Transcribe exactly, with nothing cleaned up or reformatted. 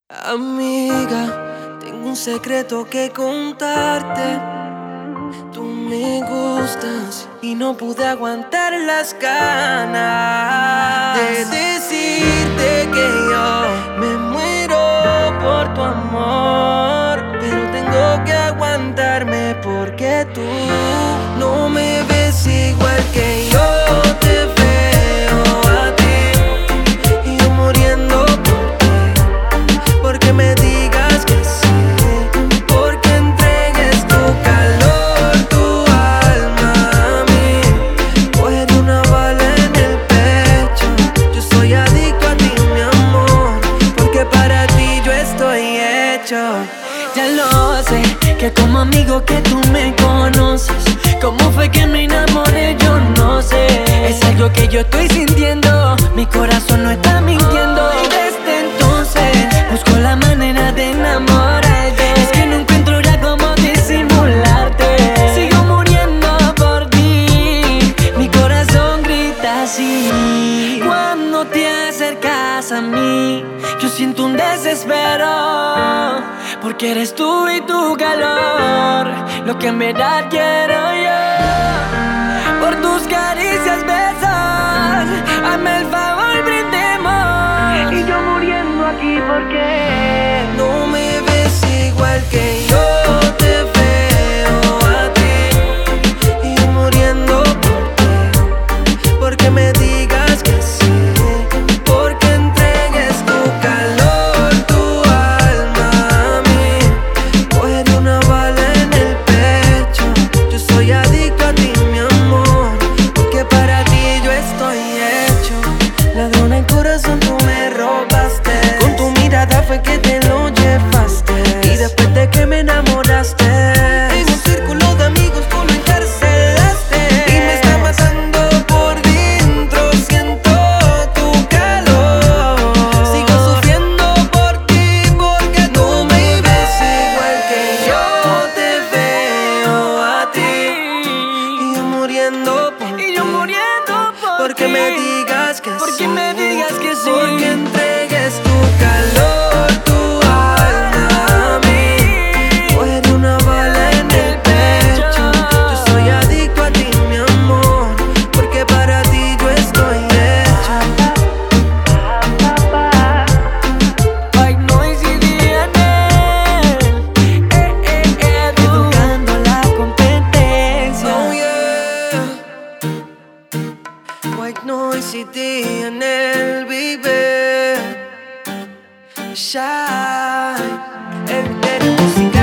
Amiga, tengo un secreto que contarte. Tú me gustas y no pude aguantar las ganas de decirte que yo me muero por tu amor, pero tengo que aguantarme porque tú no me ves igual que yo te veo a ti, y yo muriendo por ti, porque me digas que sí, porque entregues tu calor, tu alma a mí. Coger una bala en el pecho, yo soy adicto a ti, mi amor, porque para ti yo estoy hecho. Ya lo sé, que como amigo que tú me conoces, cómo fue que me enamoré yo no sé. Es algo que yo estoy sintiendo, mi corazón no está mintiendo. Y desde entonces busco la manera de enamorarte. Es que no encuentro ya cómo disimularte. Sigo muriendo por ti, mi corazón grita así. Cuando te acercas a mí, yo siento un desespero, porque eres tú y tu calor lo que en verdad quiero yo. Por tus caricias, besos, hazme el favor, brindemos. Y yo muriendo aquí porque no me ves igual que yo te veo a ti, y yo muriendo por ti, porque me digas que sí, porque entregues tu calor, tu alma a mí. Coger una bala en el pecho, yo soy adicto a ti, mi amor, porque para ti yo estoy hecho. Ladrona en corazón tú me robaste, con tu mirada fue que te lo llevaste, y después de que me enamoraste, en un círculo de amigos tú lo encarcelaste, y me está matando por dentro, siento tu calor. Sigo sufriendo por ti porque tú me ves igual que yo te veo a ti, y yo muriendo por y yo ti, muriendo por porque ti. me digas que Porque sí, me digas que sí, porque entregues tu calor, tu alma a mí. Coger una bala en el pecho, yo soy adicto a ti, mi amor, porque para ti yo estoy hecho. White Noise y D N L, eh, eh, eh, educando la competencia. Oh yeah, White Noise y D N L, baby. Shine, el, el música.